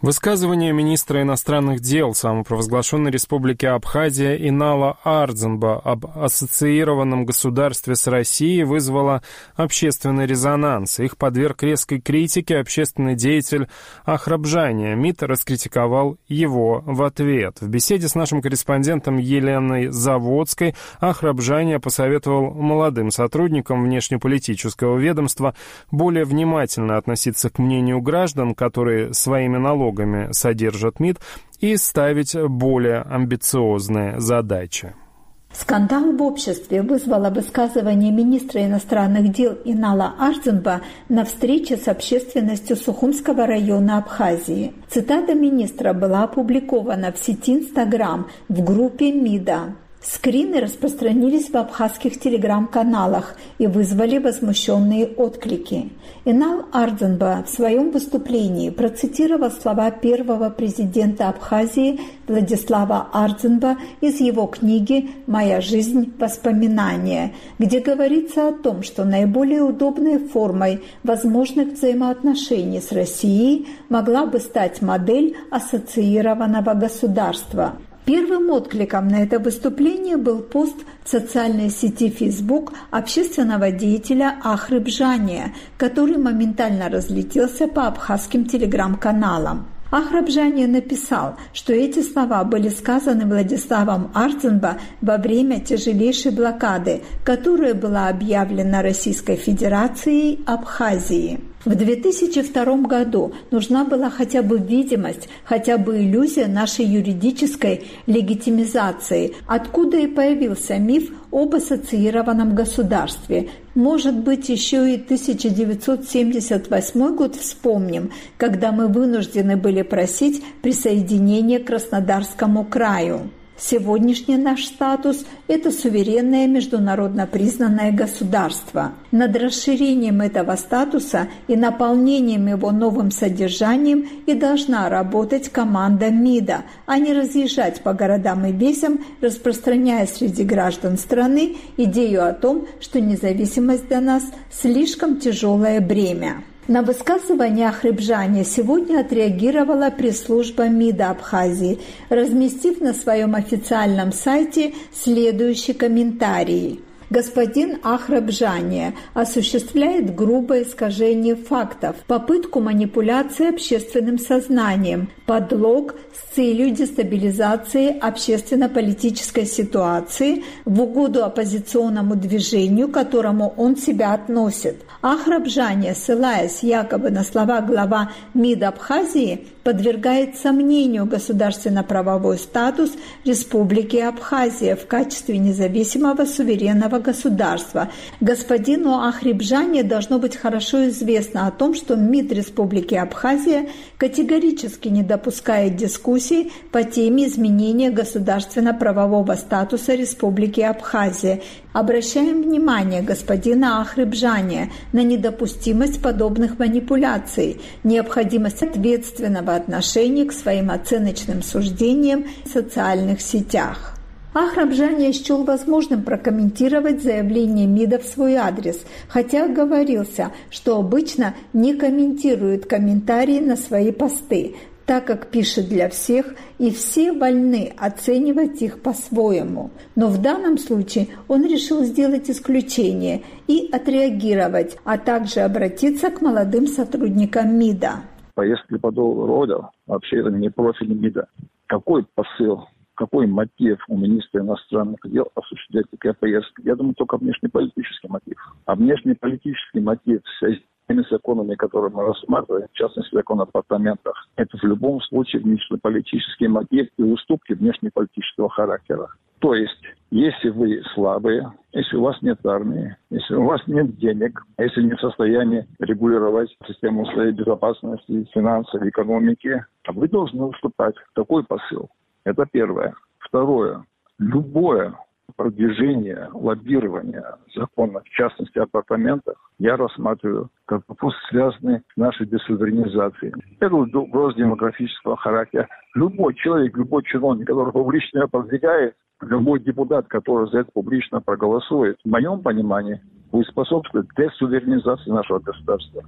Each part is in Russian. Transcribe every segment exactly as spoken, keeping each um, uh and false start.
Высказывание министра иностранных дел самопровозглашенной республики Абхазия Инала Ардзинба об ассоциированном государстве с Россией вызвало общественный резонанс. Их подверг резкой критике общественный деятель Ахрабжания. МИД раскритиковал его в ответ. В беседе с нашим корреспондентом Еленой Заводской Ахрабжания посоветовал молодым сотрудникам внешнеполитического ведомства более внимательно относиться к мнению граждан, которые своими налогами содержат МИД, и ставить более амбициозные задачи. Скандал в обществе вызвало высказывание министра иностранных дел Инала Ардзинба на встрече с общественностью Сухумского района Абхазии. Цитата министра была опубликована в сети Инстаграм в группе МИДа. Скрины распространились в абхазских телеграм-каналах и вызвали возмущенные отклики. Инал Ардзинба в своем выступлении процитировал слова первого президента Абхазии Владислава Ардзинба из его книги «Моя жизнь. Воспоминания», где говорится о том, что наиболее удобной формой возможных взаимоотношений с Россией могла бы стать модель ассоциированного государства. Первым откликом на это выступление был пост в социальной сети Facebook общественного деятеля Ахрабжания, который моментально разлетелся по абхазским телеграм-каналам. Ахрабжания написал, что эти слова были сказаны Владиславом Ардзинба во время тяжелейшей блокады, которая была объявлена Российской Федерацией Абхазии. В две тысячи втором году нужна была хотя бы видимость, хотя бы иллюзия нашей юридической легитимизации, откуда и появился миф об ассоциированном государстве. Может быть, еще и тысяча девятьсот семьдесят восьмой год вспомним, когда мы вынуждены были просить присоединения к Краснодарскому краю. Сегодняшний наш статус – это суверенное международно признанное государство. Над расширением этого статуса и наполнением его новым содержанием и должна работать команда МИДа, а не разъезжать по городам и весям, распространяя среди граждан страны идею о том, что независимость для нас – слишком тяжелое бремя. На высказывание Ахрабжания сегодня отреагировала пресс-служба МИДа Абхазии, разместив на своем официальном сайте следующий комментарий. Господин Ахрабжания осуществляет грубое искажение фактов, попытку манипуляции общественным сознанием, подлог с целью дестабилизации общественно-политической ситуации в угоду оппозиционному движению, к которому он себя относит. Ахрабжания, ссылаясь якобы на слова глава МИД Абхазии, подвергает сомнению государственно-правовой статус Республики Абхазия в качестве независимого суверенного государства. Господину Ахрабжания должно быть хорошо известно о том, что МИД Республики Абхазия категорически не допускает дискуссий по теме изменения государственно-правового статуса Республики Абхазия. Обращаем внимание господина Ахрабжания на недопустимость подобных манипуляций, необходимость ответственного отношения к своим оценочным суждениям в социальных сетях. Ахрабжания счел возможным прокомментировать заявление МИДа в свой адрес, хотя оговорился, что обычно не комментирует комментарии на свои посты, так как пишет для всех, и все вольны оценивать их по-своему. Но в данном случае он решил сделать исключение и отреагировать, а также обратиться к молодым сотрудникам МИДа. Поездки подобного рода вообще это не профиль МИДа. Какой посыл, какой мотив у министра иностранных дел осуществлять такие поездки? Я думаю, только внешнеполитический мотив. А внешнеполитический мотив в связи с теми законами, которые мы рассматриваем, в частности, закон о апартаментах, это в любом случае внешнеполитический мотив и уступки внешнеполитического характера. То есть, если вы слабые, если у вас нет армии, если у вас нет денег, если не в состоянии регулировать систему своей безопасности, финансов, экономики, вы должны уступать. Такой посыл. Это первое. Второе. Любое продвижение, лоббирование закона, в частности, о апартаментах, я рассматриваю как вопрос, связанный с нашей десуверенизацией. Это угроза демографического характера. Любой человек, любой чиновник, который публично ее продвигает, любой депутат, который за это публично проголосует, в моем понимании, будет способствовать десуверенизации нашего государства.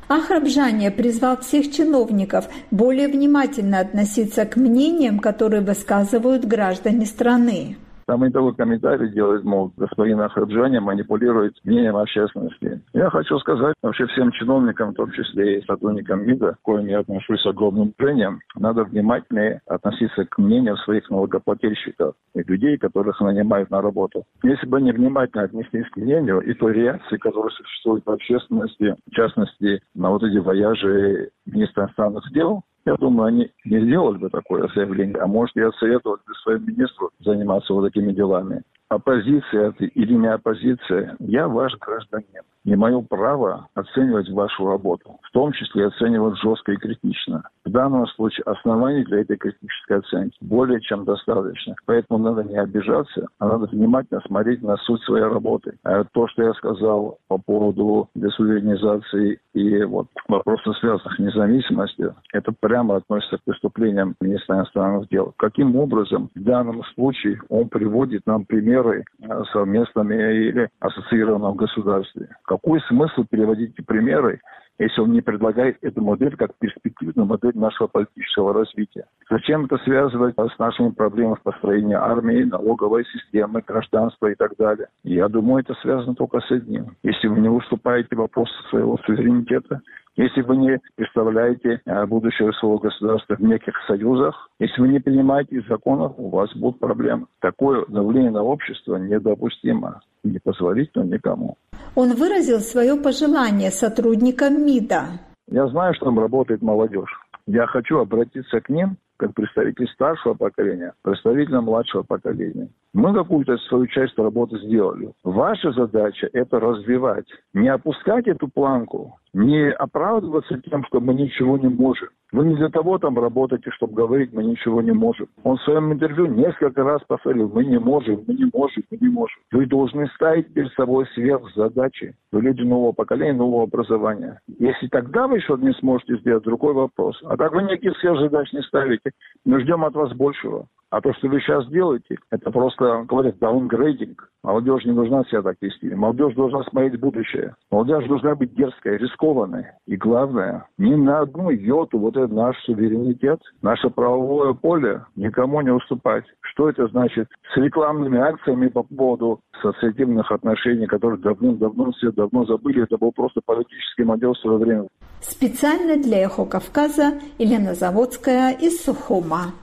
Ахрабжане призвал всех чиновников более внимательно относиться к мнениям, которые высказывают граждане страны. Там и того комментарий делает, мол, господин Ахрабжани манипулирует мнением общественности. Я хочу сказать вообще всем чиновникам, в том числе и сотрудникам МИДа, к коим я отношусь с огромным уважением, надо внимательнее относиться к мнению своих налогоплательщиков и людей, которых нанимают на работу. Если бы они внимательно отнеслись к мнению и той реакции, которая существует в общественности, в частности, на вот эти вояжи министра иностранных дел, я думаю, они не сделали бы такое заявление, а может и отсоветовали бы своему министру заниматься вот такими делами. Оппозиция это или не оппозиция, я ваш гражданин. И мое право оценивать вашу работу, в том числе оценивать жестко и критично. В данном случае оснований для этой критической оценки более чем достаточно. Поэтому надо не обижаться, а надо внимательно смотреть на суть своей работы. А то, что я сказал по поводу десуверенизации и вот вопросов, связанных с независимостью, это прямо относится к преступлениям министра иностранных дел. Каким образом в данном случае он приводит нам примеры совместными или ассоциированном государстве? Какой смысл переводить эти примеры, если он не предлагает эту модель как перспективную модель нашего политического развития? Зачем это связывать с нашими проблемами в построении армии, налоговой системы, гражданства и так далее? Я думаю, это связано только с одним. Если вы не выступаете в вопросе своего суверенитета, если вы не представляете будущего своего государства в неких союзах, если вы не принимаете законов, у вас будут проблемы. Такое давление на общество недопустимо и непозволительно никому. Он выразил свое пожелание сотрудникам МИДа. Я знаю, что там работает молодежь. Я хочу обратиться к ним, как представитель старшего поколения, представитель младшего поколения. Мы какую-то свою часть работы сделали. Ваша задача – это развивать. Не опускать эту планку, не оправдываться тем, что мы ничего не можем. Вы не для того там работаете, чтобы говорить, мы ничего не можем. Он в своем интервью несколько раз повторил, мы не можем, мы не можем, мы не можем. Вы должны ставить перед собой сверхзадачи. Вы люди нового поколения, нового образования. Если тогда вы еще не сможете сделать, другой вопрос. А так вы никаких сверхзадач не ставите. Мы ждем от вас большего. А то, что вы сейчас делаете, это просто, говорят, даунгрейдинг. Молодежь не должна себя так вести. Молодежь должна смотреть в будущее. Молодежь должна быть дерзкой, рискованной. И главное, ни на одну йоту вот этот наш суверенитет, наше правовое поле никому не уступать. Что это значит? С рекламными акциями по поводу ассоциативных отношений, которые давным-давно все давно забыли, это был просто политический модел в свое время. Специально для Эхо Кавказа Елена Заводская из Сухума.